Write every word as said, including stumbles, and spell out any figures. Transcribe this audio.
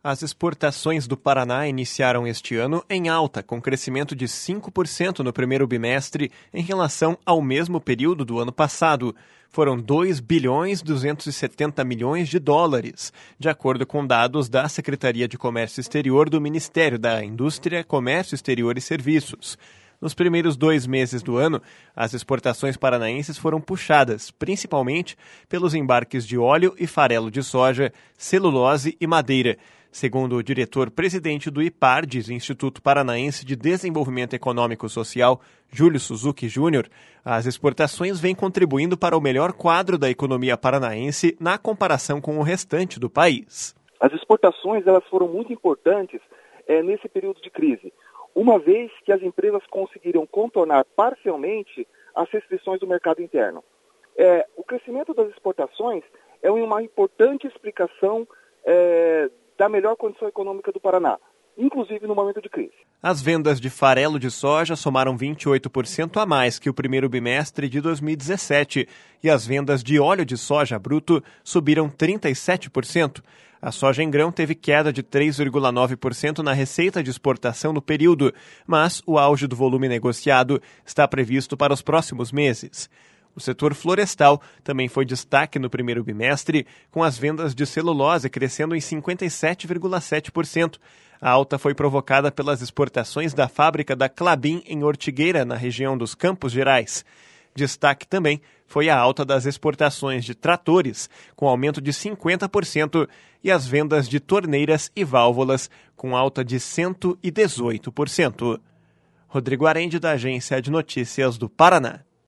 As exportações do Paraná iniciaram este ano em alta, com crescimento de cinco por cento no primeiro bimestre em relação ao mesmo período do ano passado. Foram dois bilhões duzentos e setenta milhões de dólares, de acordo com dados da Secretaria de Comércio Exterior do Ministério da Indústria, Comércio Exterior e Serviços. Nos primeiros dois meses do ano, as exportações paranaenses foram puxadas, principalmente pelos embarques de óleo e farelo de soja, celulose e madeira. Segundo o diretor-presidente do IPARDES, Instituto Paranaense de Desenvolvimento Econômico e Social, Júlio Suzuki Júnior, as exportações vêm contribuindo para o melhor quadro da economia paranaense na comparação com o restante do país. As exportações elas foram muito importantes é, nesse período de crise, uma vez que as empresas conseguiram contornar parcialmente as restrições do mercado interno. É, o crescimento das exportações é uma importante explicação é, da melhor condição econômica do Paraná, inclusive no momento de crise. As vendas de farelo de soja somaram vinte e oito por cento a mais que o primeiro bimestre de dois mil e dezessete e as vendas de óleo de soja bruto subiram trinta e sete por cento. A soja em grão teve queda de três vírgula nove por cento na receita de exportação no período, mas o auge do volume negociado está previsto para os próximos meses. O setor florestal também foi destaque no primeiro bimestre, com as vendas de celulose crescendo em cinquenta e sete vírgula sete por cento. A alta foi provocada pelas exportações da fábrica da Klabin em Ortigueira, na região dos Campos Gerais. Destaque também foi a alta das exportações de tratores, com aumento de cinquenta por cento, e as vendas de torneiras e válvulas, com alta de cento e dezoito por cento. Rodrigo Arende, da Agência de Notícias do Paraná.